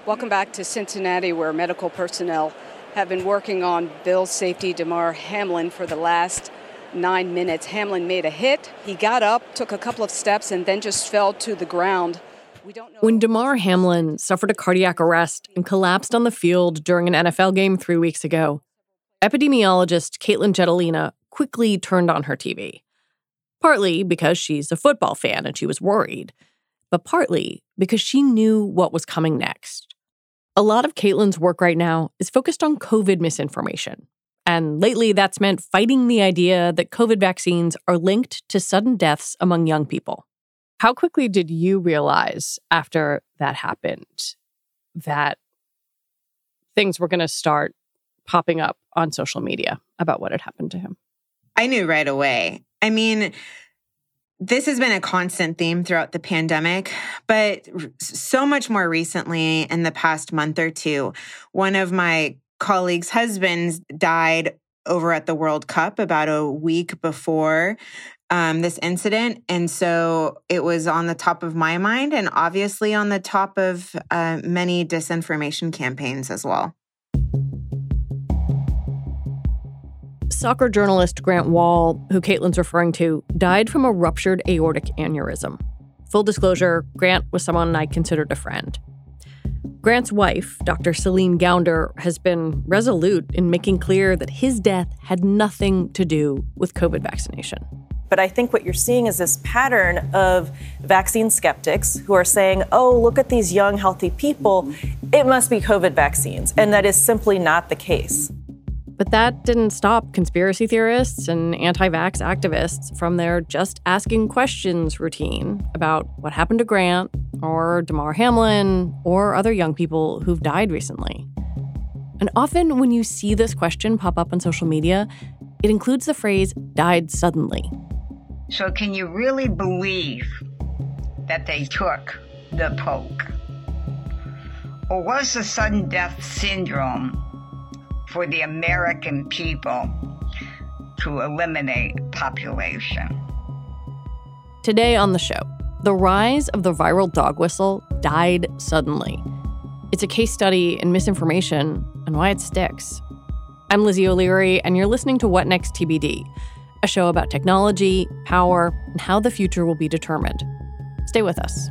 Welcome back to Cincinnati, where medical personnel have been working on Bills safety Damar Hamlin for the last 9 minutes. Hamlin made a hit. He got up, took a couple of steps, and then just fell to the ground. We don't know. When Damar Hamlin suffered a cardiac arrest and collapsed on the field during an NFL game 3 weeks ago, epidemiologist Caitlin Jetelina quickly turned on her TV. Partly because she's a football fan and she was worried, but partly because she knew what was coming next. A lot of Caitlin's work right now is focused on COVID misinformation. And lately, that's meant fighting the idea that COVID vaccines are linked to sudden deaths among young people. How quickly did you realize after that happened that things were going to start popping up on social media about what had happened to him? I knew right away. I mean, this has been a constant theme throughout the pandemic, but so much more recently in the past month or two, one of my colleagues' husbands died over at the World Cup about a week before this incident. And so it was on the top of my mind and obviously on the top of many disinformation campaigns as well. Soccer journalist Grant Wahl, who Caitlin's referring to, died from a ruptured aortic aneurysm. Full disclosure, Grant was someone I considered a friend. Grant's wife, Dr. Celine Gounder, has been resolute in making clear that his death had nothing to do with COVID vaccination. But I think what you're seeing is this pattern of vaccine skeptics who are saying, oh, look at these young, healthy people. It must be COVID vaccines. And that is simply not the case. But that didn't stop conspiracy theorists and anti-vax activists from their just asking questions routine about what happened to Grant or Damar Hamlin or other young people who've died recently. And often when you see this question pop up on social media, it includes the phrase, died suddenly. So can you really believe that they took the poke? Or was the sudden death syndrome for the American people to eliminate population? Today on the show, the rise of the viral dog whistle died suddenly. It's a case study in misinformation and why it sticks. I'm Lizzie O'Leary, and you're listening to What Next TBD, a show about technology, power, and how the future will be determined. Stay with us.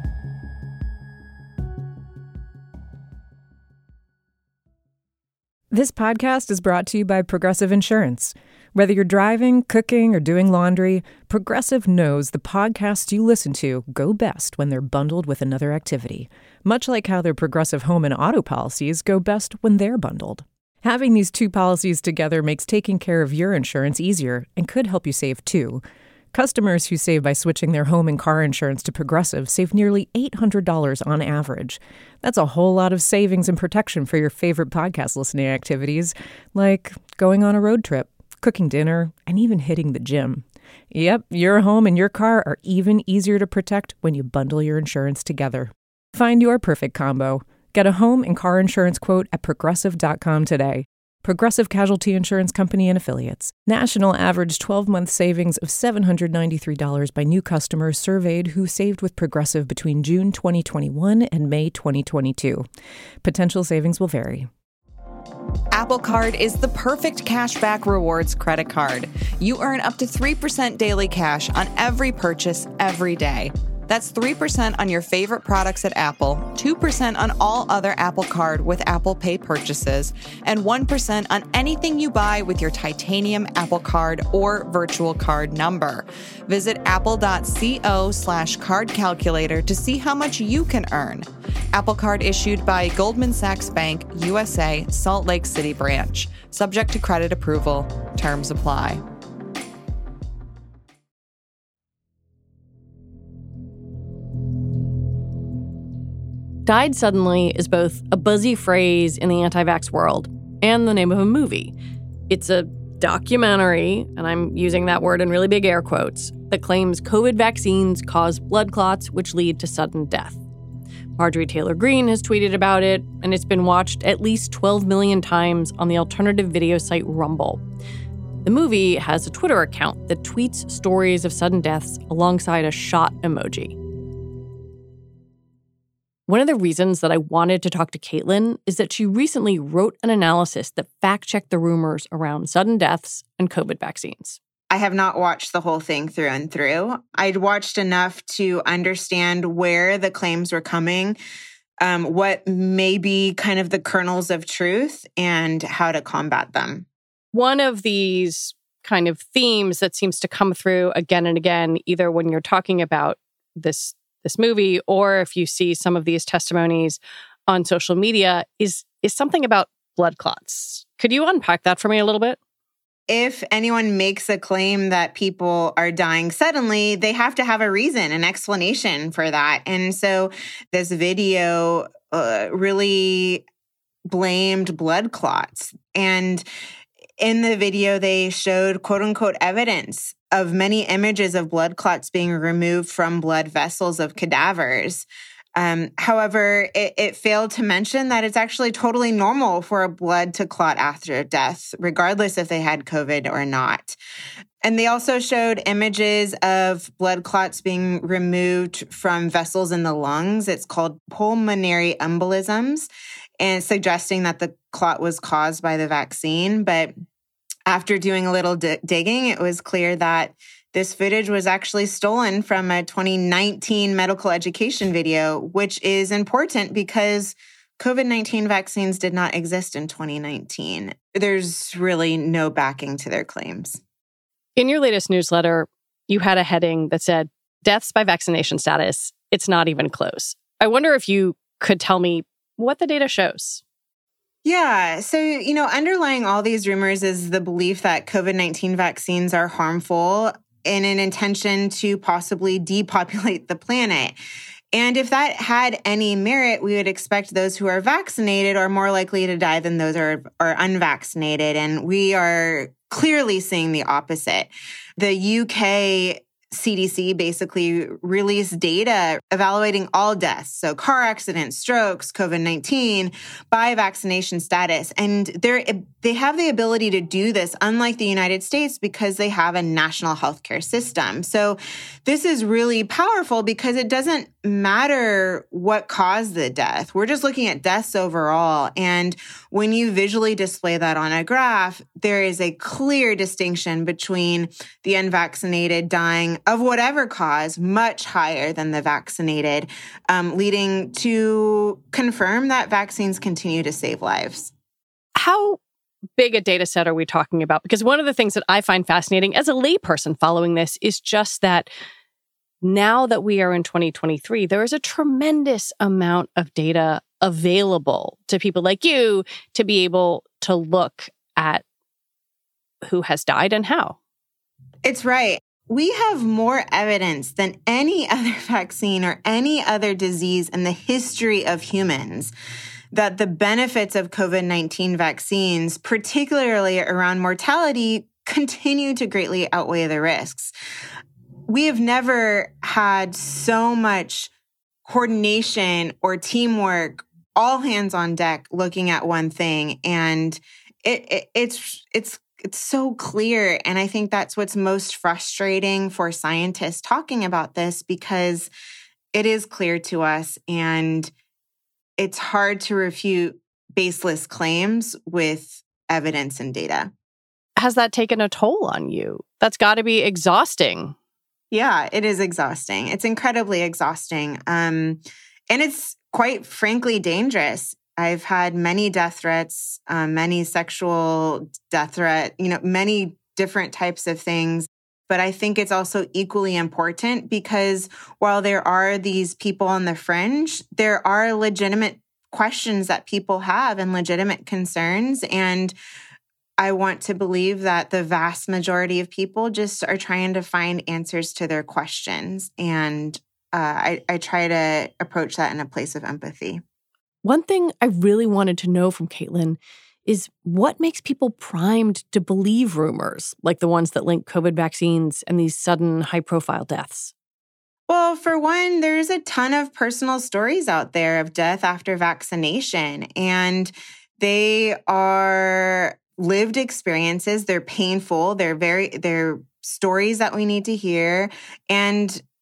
This podcast is brought to you by Progressive Insurance. Whether you're driving, cooking, or doing laundry, Progressive knows the podcasts you listen to go best when they're bundled with another activity, much like how their Progressive home and auto policies go best when they're bundled. Having these two policies together makes taking care of your insurance easier and could help you save too. Customers who save by switching their home and car insurance to Progressive save nearly $800 on average. That's a whole lot of savings and protection for your favorite podcast listening activities, like going on a road trip, cooking dinner, and even hitting the gym. Yep, your home and your car are even easier to protect when you bundle your insurance together. Find your perfect combo. Get a home and car insurance quote at Progressive.com today. Progressive Casualty Insurance Company and Affiliates. National average 12-month savings of $793 by new customers surveyed who saved with Progressive between June 2021 and May 2022. Potential savings will vary. Apple Card is the perfect cashback rewards credit card. You earn up to 3% daily cash on every purchase every day. That's 3% on your favorite products at Apple, 2% on all other Apple Card with Apple Pay purchases, and 1% on anything you buy with your titanium Apple Card or virtual card number. Visit apple.co/card calculator to see how much you can earn. Apple Card issued by Goldman Sachs Bank, USA, Salt Lake City branch. Subject to credit approval. Terms apply. Died suddenly is both a buzzy phrase in the anti-vax world and the name of a movie. It's a documentary, and I'm using that word in really big air quotes, that claims COVID vaccines cause blood clots which lead to sudden death. Marjorie Taylor Greene has tweeted about it, and it's been watched at least 12 million times on the alternative video site Rumble. The movie has a Twitter account that tweets stories of sudden deaths alongside a shot emoji. One of the reasons that I wanted to talk to Caitlin is that she recently wrote an analysis that fact-checked the rumors around sudden deaths and COVID vaccines. I have not watched the whole thing through and through. I'd watched enough to understand where the claims were coming, what may be kind of the kernels of truth, and how to combat them. One of these kind of themes that seems to come through again and again, either when you're talking about this movie or if you see some of these testimonies on social media, is something about blood clots. Could you unpack that for me a little bit? If anyone makes a claim that people are dying suddenly, they have to have a reason, an explanation for that. And so this video really blamed blood clots. And in the video, they showed quote unquote evidence of many images of blood clots being removed from blood vessels of cadavers. However, it failed to mention that it's actually totally normal for a blood to clot after death, regardless if they had COVID or not. And they also showed images of blood clots being removed from vessels in the lungs. It's called pulmonary embolisms, and suggesting that the clot was caused by the vaccine. But after doing a little digging, it was clear that this footage was actually stolen from a 2019 medical education video, which is important because COVID-19 vaccines did not exist in 2019. There's really no backing to their claims. In your latest newsletter, you had a heading that said, "Deaths by vaccination status, it's not even close." I wonder if you could tell me what the data shows. Yeah. So, underlying all these rumors is the belief that COVID-19 vaccines are harmful in an intention to possibly depopulate the planet. And if that had any merit, we would expect those who are vaccinated are more likely to die than those who are unvaccinated. And we are clearly seeing the opposite. The UK CDC basically released data evaluating all deaths, so car accidents, strokes, COVID-19, by vaccination status. And they have the ability to do this, unlike the United States, because they have a national healthcare system. So this is really powerful because it doesn't matter what caused the death. We're just looking at deaths overall. And when you visually display that on a graph, there is a clear distinction between the unvaccinated dying of whatever cause, much higher than the vaccinated, leading to confirm that vaccines continue to save lives. How big a data set are we talking about? Because one of the things that I find fascinating as a layperson following this is just that now that we are in 2023, there is a tremendous amount of data available to people like you to be able to look at who has died and how. It's right. We have more evidence than any other vaccine or any other disease in the history of humans that the benefits of COVID-19 vaccines, particularly around mortality, continue to greatly outweigh the risks. We have never had so much coordination or teamwork, all hands on deck, looking at one thing. And it's so clear. And I think that's what's most frustrating for scientists talking about this, because it is clear to us and it's hard to refute baseless claims with evidence and data. Has that taken a toll on you? That's got to be exhausting. Yeah, it is exhausting. It's incredibly exhausting. And it's quite frankly dangerous. I've had many death threats, many sexual death threat, many different types of things. But I think it's also equally important because while there are these people on the fringe, there are legitimate questions that people have and legitimate concerns. And I want to believe that the vast majority of people just are trying to find answers to their questions. And I try to approach that in a place of empathy. One thing I really wanted to know from Caitlin is what makes people primed to believe rumors like the ones that link COVID vaccines and these sudden high-profile deaths? Well, for one, there's a ton of personal stories out there of death after vaccination, and they are lived experiences. They're painful. They're stories that we need to hear. And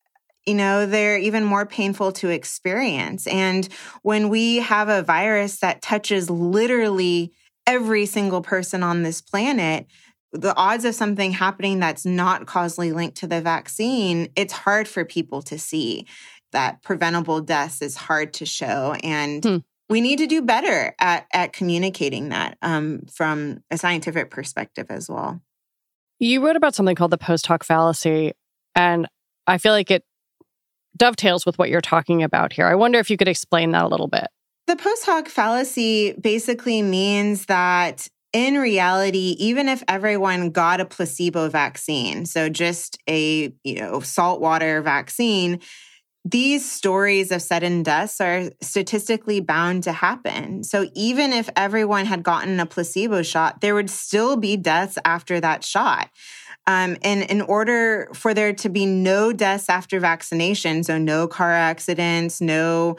they're even more painful to experience. And when we have a virus that touches literally every single person on this planet, the odds of something happening that's not causally linked to the vaccine, it's hard for people to see. That preventable deaths is hard to show. And we need to do better at communicating that from a scientific perspective as well. You wrote about something called the post hoc fallacy, and I feel like it dovetails with what you're talking about here. I wonder if you could explain that a little bit. The post hoc fallacy basically means that in reality, even if everyone got a placebo vaccine, so just a saltwater vaccine, these stories of sudden deaths are statistically bound to happen. So even if everyone had gotten a placebo shot, there would still be deaths after that shot. And in order for there to be no deaths after vaccination, so no car accidents, no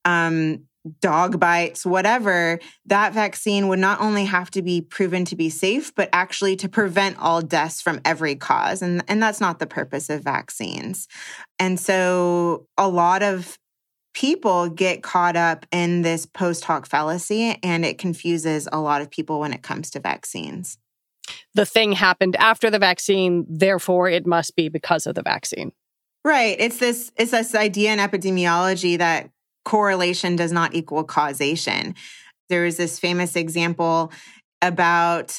dog bites, whatever, that vaccine would not only have to be proven to be safe, but actually to prevent all deaths from every cause. And that's not the purpose of vaccines. And so a lot of people get caught up in this post hoc fallacy, and it confuses a lot of people when it comes to vaccines. The thing happened after the vaccine, therefore it must be because of the vaccine. Right. It's this idea in epidemiology that correlation does not equal causation. There is this famous example about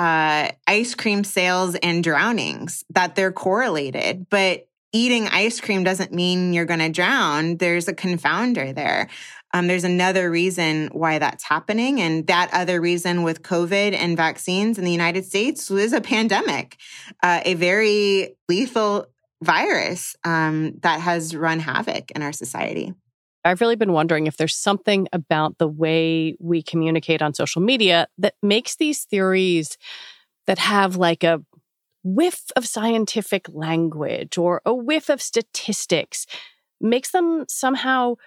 ice cream sales and drownings, that they're correlated, but eating ice cream doesn't mean you're going to drown. There's a confounder there. There's another reason why that's happening. And that other reason with COVID and vaccines in the United States was a pandemic, a very lethal virus that has run havoc in our society. I've really been wondering if there's something about the way we communicate on social media that makes these theories that have like a whiff of scientific language or a whiff of statistics, makes them somehow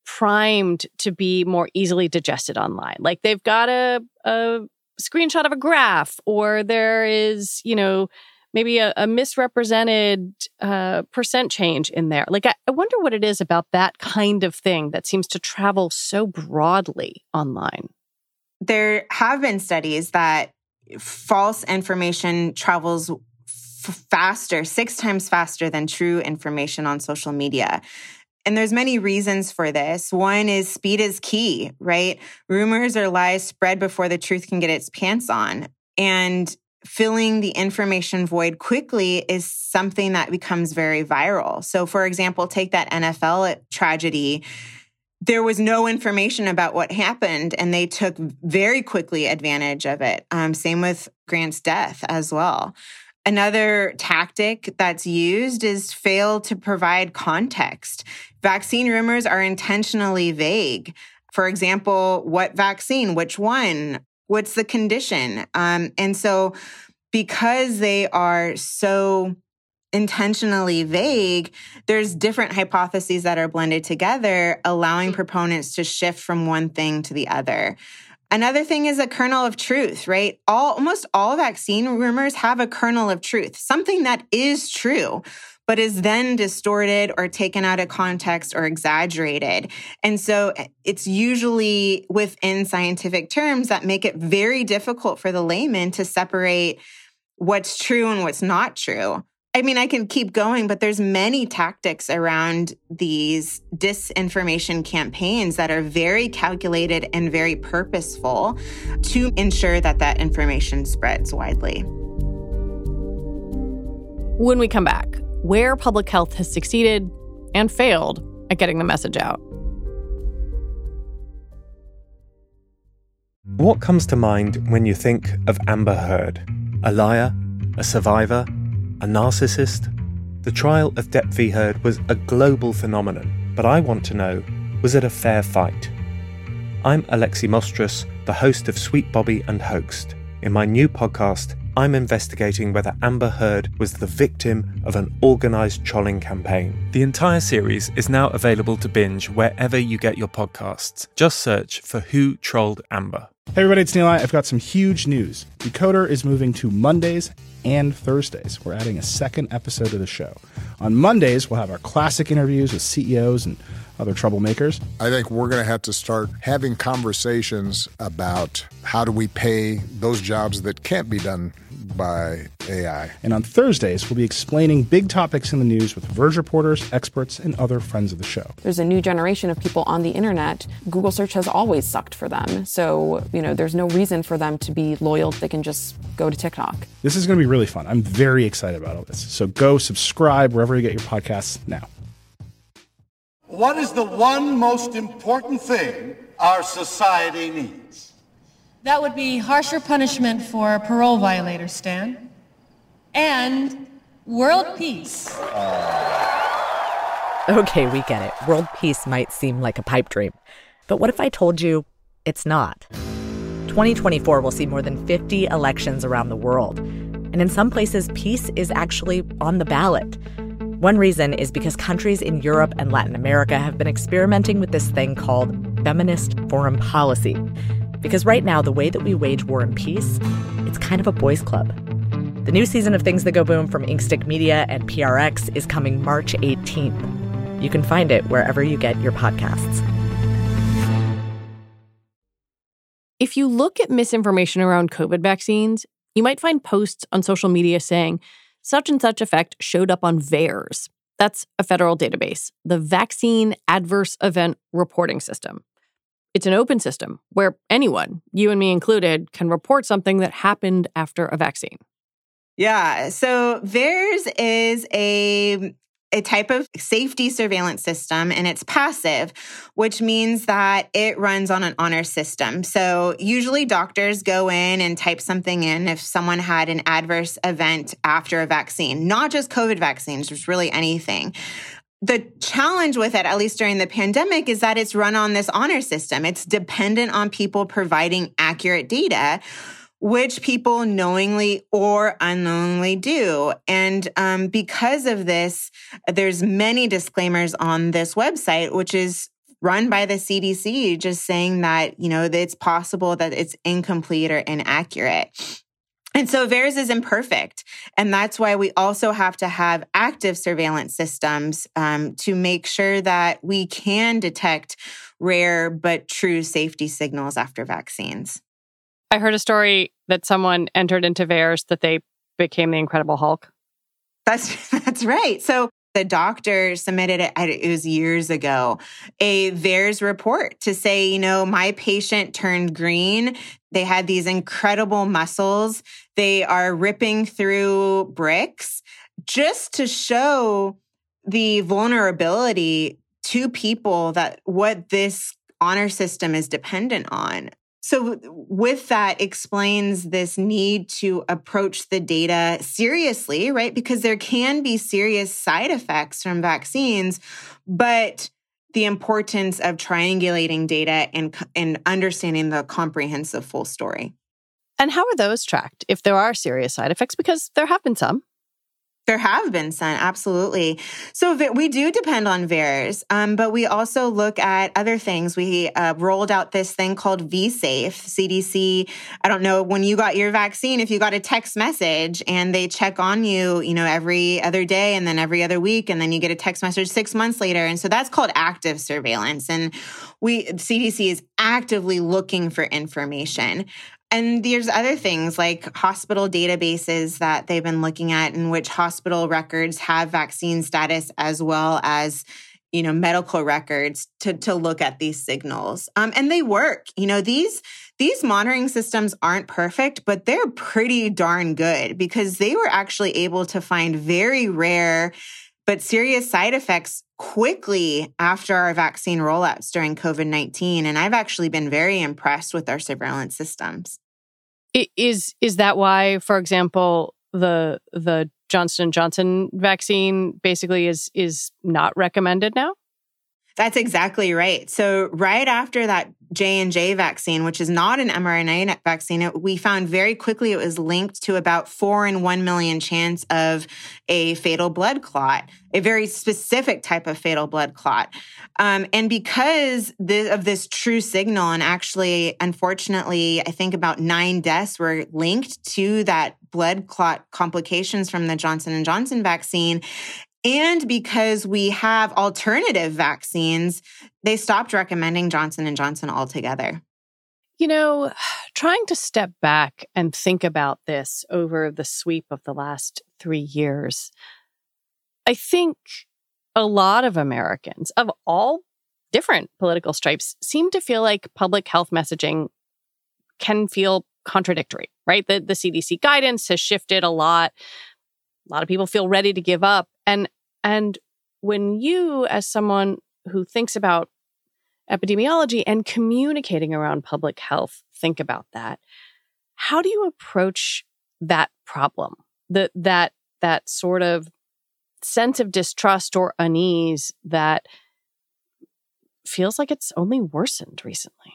primed to be more easily digested online. Like they've got a screenshot of a graph, or there is, maybe a misrepresented percent change in there. Like, I wonder what it is about that kind of thing that seems to travel so broadly online. There have been studies that false information travels faster, 6 times faster than true information on social media. And there's many reasons for this. One is speed is key, right? Rumors or lies spread before the truth can get its pants on. And filling the information void quickly is something that becomes very viral. So, for example, take that NFL tragedy. There was no information about what happened, and they took very quickly advantage of it. Same with Grant's death as well. Another tactic that's used is fail to provide context. Vaccine rumors are intentionally vague. For example, what vaccine, which one, what's the condition? And so because they are so intentionally vague, there's different hypotheses that are blended together, allowing proponents to shift from one thing to the other. Another thing is a kernel of truth, right? Almost all vaccine rumors have a kernel of truth, something that is true, but is then distorted or taken out of context or exaggerated. And so it's usually within scientific terms that make it very difficult for the layman to separate what's true and what's not true. I mean, I can keep going, but there's many tactics around these disinformation campaigns that are very calculated and very purposeful to ensure that that information spreads widely. When we come back, where public health has succeeded and failed at getting the message out. What comes to mind when you think of Amber Heard? A liar? A survivor? A narcissist? The trial of Depp v. Heard was a global phenomenon, but I want to know, was it a fair fight? I'm Alexi Mostras, the host of Sweet Bobby and Hoaxed. In my new podcast, I'm investigating whether Amber Heard was the victim of an organised trolling campaign. The entire series is now available to binge wherever you get your podcasts. Just search for Who Trolled Amber. Hey everybody, it's Neil. I've got some huge news. Decoder is moving to Mondays and Thursdays. We're adding a second episode to the show. On Mondays, we'll have our classic interviews with CEOs and other troublemakers. I think we're going to have to start having conversations about how do we pay those jobs that can't be done by AI. And on Thursdays, we'll be explaining big topics in the news with Verge reporters, experts, and other friends of the show. There's a new generation of people on the internet. Google search has always sucked for them. So, there's no reason for them to be loyal. They can just go to TikTok. This is going to be really fun. I'm very excited about all this. So go subscribe wherever you get your podcasts now. What is the one most important thing our society needs? That would be harsher punishment for parole violators, Stan. And world peace. Okay, we get it. World peace might seem like a pipe dream. But what if I told you it's not? 2024 will see more than 50 elections around the world. And in some places, peace is actually on the ballot. One reason is because countries in Europe and Latin America have been experimenting with this thing called feminist foreign policy. Because right now, the way that we wage war and peace, it's kind of a boys' club. The new season of Things That Go Boom from Inkstick Media and PRX is coming March 18th. You can find it wherever you get your podcasts. If you look at misinformation around COVID vaccines, you might find posts on social media saying, such and such effect showed up on VAERS. That's a federal database, the Vaccine Adverse Event Reporting System. It's an open system where anyone, you and me included, can report something that happened after a vaccine. Yeah, so VAERS is a type of safety surveillance system, and it's passive, which means that it runs on an honor system. So usually doctors go in and type something in if someone had an adverse event after a vaccine, not just COVID vaccines, just really anything. The challenge with it, at least during the pandemic, is that it's run on this honor system. It's dependent on people providing accurate data, which people knowingly or unknowingly do. And because of this, there's many disclaimers on this website, which is run by the CDC, just saying that, that it's possible that it's incomplete or inaccurate. And so VAERS is imperfect. And that's why we also have to have active surveillance systems to make sure that we can detect rare but true safety signals after vaccines. I heard a story that someone entered into VAERS that they became the Incredible Hulk. That's right. So the doctor submitted it was years ago, a VAERS report to say, my patient turned green. They had these incredible muscles. They are ripping through bricks, just to show the vulnerability to people that what this honor system is dependent on. So with that explains this need to approach the data seriously, right? Because there can be serious side effects from vaccines, but the importance of triangulating data and understanding the comprehensive full story. And how are those tracked if there are serious side effects? Because there have been some. There have been some, absolutely. So we do depend on VAERS, but we also look at other things. We rolled out this thing called vSafe. CDC, I don't know, when you got your vaccine, if you got a text message and they check on you, every other day and then every other week, and then you get a text message 6 months later. And so that's called active surveillance. And CDC is actively looking for information. And there's other things like hospital databases that they've been looking at in which hospital records have vaccine status as well as, medical records to look at these signals. And they work. These monitoring systems aren't perfect, but they're pretty darn good because they were actually able to find very rare but serious side effects quickly after our vaccine rollouts during COVID-19. And I've actually been very impressed with our surveillance systems. Is that why, for example, the Johnson & Johnson vaccine basically is not recommended now? That's exactly right. So right after that J&J vaccine, which is not an mRNA vaccine, we found very quickly it was linked to about 4 in 1 million chance of a fatal blood clot, a very specific type of fatal blood clot. And because of this true signal, and actually, unfortunately, I think about 9 deaths were linked to that blood clot complications from the Johnson & Johnson vaccine. And because we have alternative vaccines, they stopped recommending Johnson & Johnson altogether. You know, trying to step back and think about this over the sweep of the last 3 years, I think a lot of Americans of all different political stripes seem to feel like public health messaging can feel contradictory, right? The CDC guidance has shifted a lot. A lot of people feel ready to give up. And when you, as someone who thinks about epidemiology and communicating around public health, think about that, how do you approach that problem? That sort of sense of distrust or unease that feels like it's only worsened recently?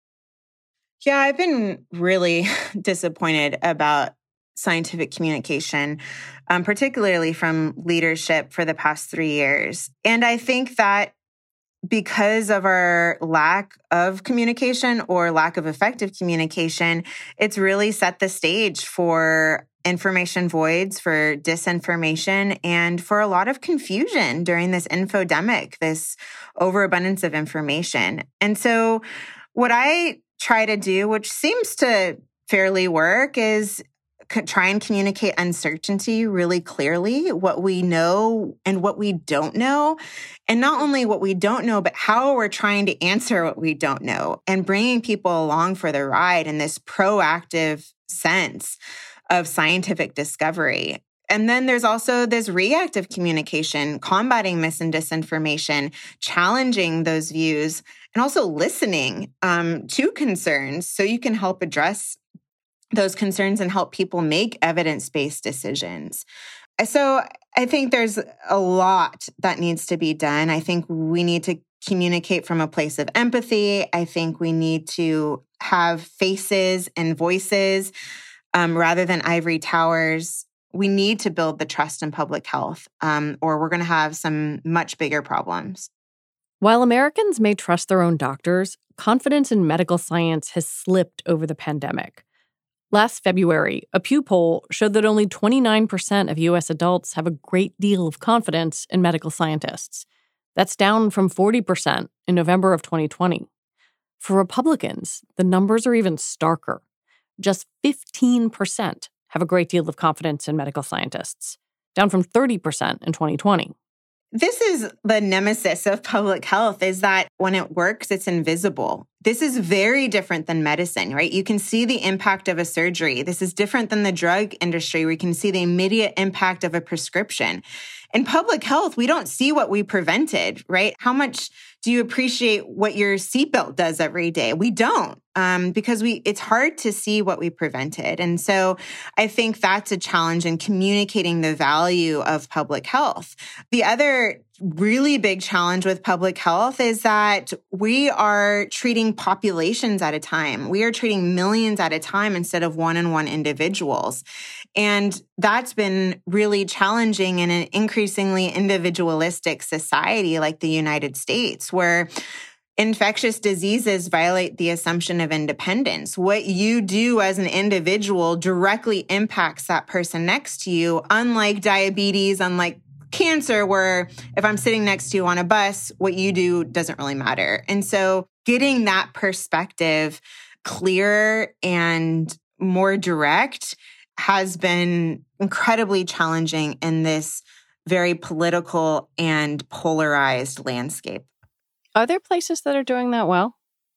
Yeah, I've been really disappointed about scientific communication, particularly from leadership for the past 3 years. And I think that because of our lack of communication or lack of effective communication, it's really set the stage for information voids, for disinformation, and for a lot of confusion during this infodemic, this overabundance of information. And so what I try to do, which seems to fairly work, is try and communicate uncertainty really clearly, what we know and what we don't know. And not only what we don't know, but how we're trying to answer what we don't know and bringing people along for the ride in this proactive sense of scientific discovery. And then there's also this reactive communication, combating mis and disinformation, challenging those views, and also listening to concerns so you can help address those concerns and help people make evidence-based decisions. So I think there's a lot that needs to be done. I think we need to communicate from a place of empathy. I think we need to have faces and voices rather than ivory towers. We need to build the trust in public health, or we're going to have some much bigger problems. While Americans may trust their own doctors, confidence in medical science has slipped over the pandemic. Last February, a Pew poll showed that only 29% of U.S. adults have a great deal of confidence in medical scientists. That's down from 40% in November of 2020. For Republicans, the numbers are even starker. Just 15% have a great deal of confidence in medical scientists, down from 30% in 2020. This is the nemesis of public health, is that when it works, it's invisible. This is very different than medicine, right? You can see the impact of a surgery. This is different than the drug industry, where you can see the immediate impact of a prescription. In public health, we don't see what we prevented, right? How much do you appreciate what your seatbelt does every day? We don't, because it's hard to see what we prevented. And so I think that's a challenge in communicating the value of public health. The other really big challenge with public health is that we are treating populations at a time. We are treating millions at a time instead of one-on-one individuals. And that's been really challenging in an increasingly individualistic society like the United States, where infectious diseases violate the assumption of independence. What you do as an individual directly impacts that person next to you, unlike diabetes, unlike cancer, where if I'm sitting next to you on a bus, what you do doesn't really matter. And so getting that perspective clearer and more direct has been incredibly challenging in this very political and polarized landscape. Are there places that are doing that well?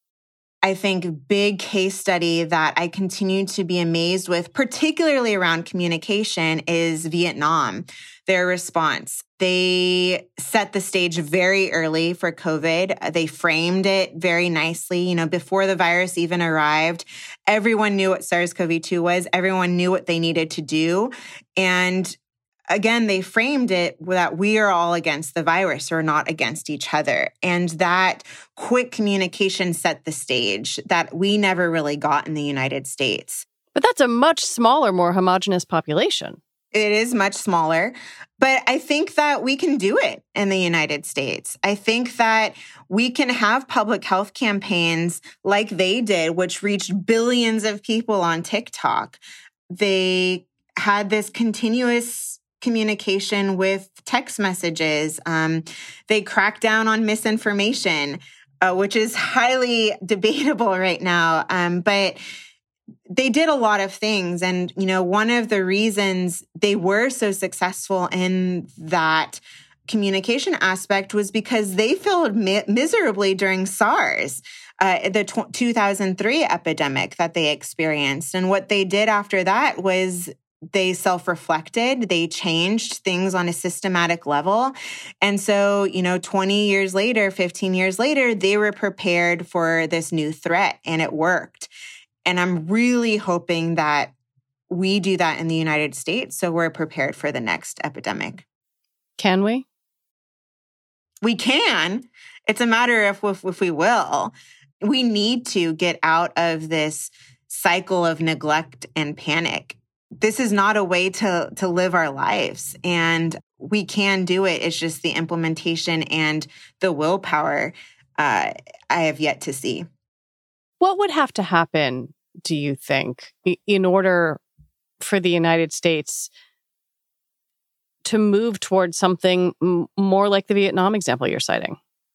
I think a big case study that I continue to be amazed with, particularly around communication, is Vietnam. Their response. They set the stage very early for COVID. They framed it very nicely. Before the virus even arrived, everyone knew what SARS-CoV-2 was. Everyone knew what they needed to do. And again, they framed it that we are all against the virus or not against each other. And that quick communication set the stage that we never really got in the United States. But that's a much smaller, more homogenous population. It is much smaller, but I think that we can do it in the United States. I think that we can have public health campaigns like they did, which reached billions of people on TikTok. They had this continuous communication with text messages. They cracked down on misinformation, which is highly debatable right now. But they did a lot of things. And, one of the reasons they were so successful in that communication aspect was because they failed miserably during SARS, the 2003 epidemic that they experienced. And what they did after that was they self-reflected, they changed things on a systematic level. And so, 20 years later, 15 years later, they were prepared for this new threat and it worked. And I'm really hoping that we do that in the United States so we're prepared for the next epidemic. Can we? We can. It's a matter of if we will. We need to get out of this cycle of neglect and panic. This is not a way to live our lives. And we can do it. It's just the implementation and the willpower I have yet to see. What would have to happen, do you think, in order for the United States to move towards something more like the Vietnam example you're citing?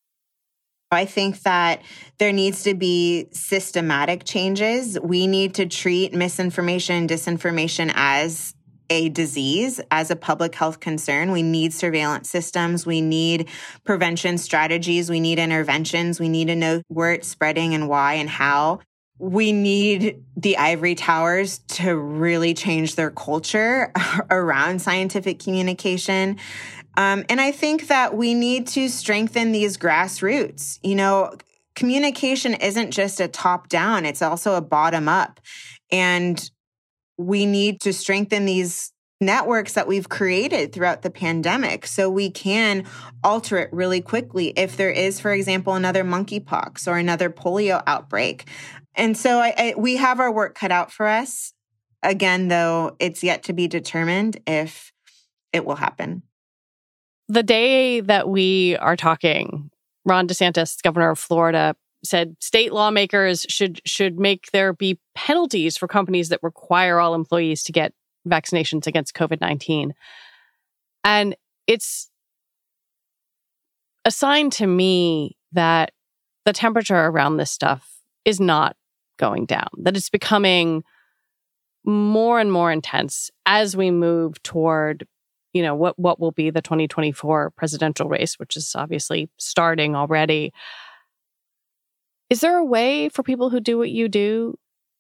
I think that there needs to be systematic changes. We need to treat misinformation, disinformation as a disease, as a public health concern. We need surveillance systems. We need prevention strategies. We need interventions. We need to know where it's spreading and why and how. We need the ivory towers to really change their culture around scientific communication. And I think that we need to strengthen these grassroots. Communication isn't just a top-down, it's also a bottom-up. And we need to strengthen these networks that we've created throughout the pandemic so we can alter it really quickly if there is, for example, another monkeypox or another polio outbreak. And so we have our work cut out for us. Again, though, it's yet to be determined if it will happen. The day that we are talking, Ron DeSantis, governor of Florida, said state lawmakers should make there be penalties for companies that require all employees to get vaccinations against COVID-19. And it's a sign to me that the temperature around this stuff is not going down, that it's becoming more and more intense as we move toward what will be the 2024 presidential race, which is obviously starting already. Is there a way for people who do what you do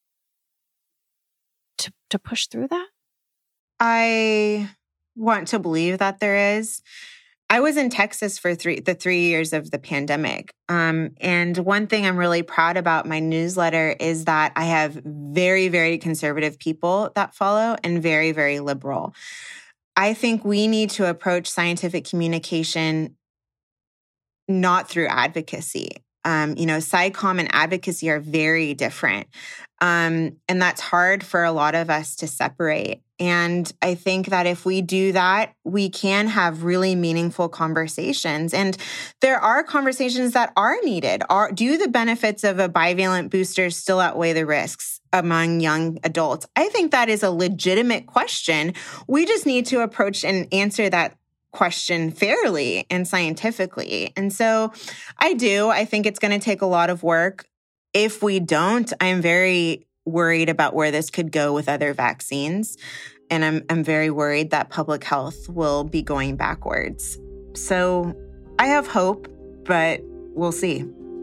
to push through that? I want to believe that there is. I was in Texas for the 3 years of the pandemic. And one thing I'm really proud about my newsletter is that I have very, very conservative people that follow and very, very liberal. I think we need to approach scientific communication not through advocacy. SciComm and advocacy are very different. And that's hard for a lot of us to separate. And I think that if we do that, we can have really meaningful conversations. And there are conversations that are needed. Do the benefits of a bivalent booster still outweigh the risks among young adults? I think that is a legitimate question. We just need to approach and answer that question fairly and scientifically. And so I think it's going to take a lot of work. If we don't, I'm very worried about where this could go with other vaccines. And I'm very worried that public health will be going backwards. So I have hope, but we'll see.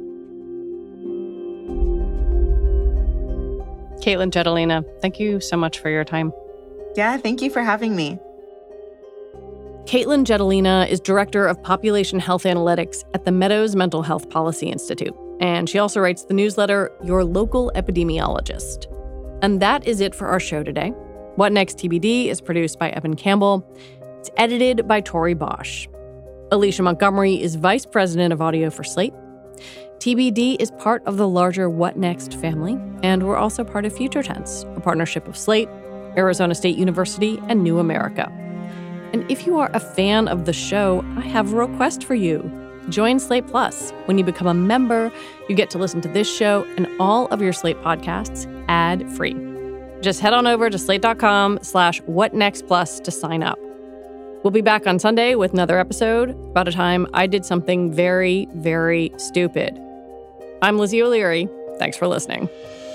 Caitlin Jetelina, thank you so much for your time. Yeah, thank you for having me. Caitlin Jetelina is Director of Population Health Analytics at the Meadows Mental Health Policy Institute. And she also writes the newsletter, Your Local Epidemiologist. And that is it for our show today. What Next TBD is produced by Evan Campbell. It's edited by Tori Bosch. Alicia Montgomery is vice president of audio for Slate. TBD is part of the larger What Next family, and we're also part of Future Tense, a partnership of Slate, Arizona State University, and New America. And if you are a fan of the show, I have a request for you. Join Slate Plus. When you become a member, you get to listen to this show and all of your Slate podcasts ad-free. Just head on over to slate.com/whatnextplus to sign up. We'll be back on Sunday with another episode about a time I did something very, very stupid. I'm Lizzie O'Leary. Thanks for listening.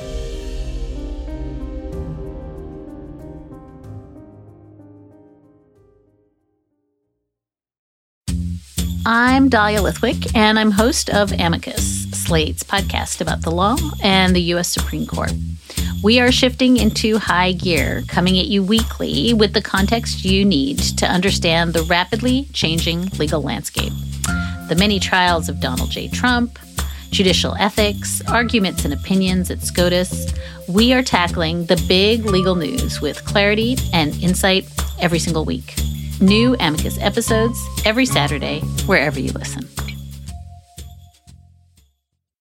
I'm Dahlia Lithwick, and I'm host of Amicus, Slate's podcast about the law and the U.S. Supreme Court. We are shifting into high gear, coming at you weekly with the context you need to understand the rapidly changing legal landscape. The many trials of Donald J. Trump, judicial ethics, arguments and opinions at SCOTUS. We are tackling the big legal news with clarity and insight every single week. New Amicus episodes every Saturday, wherever you listen.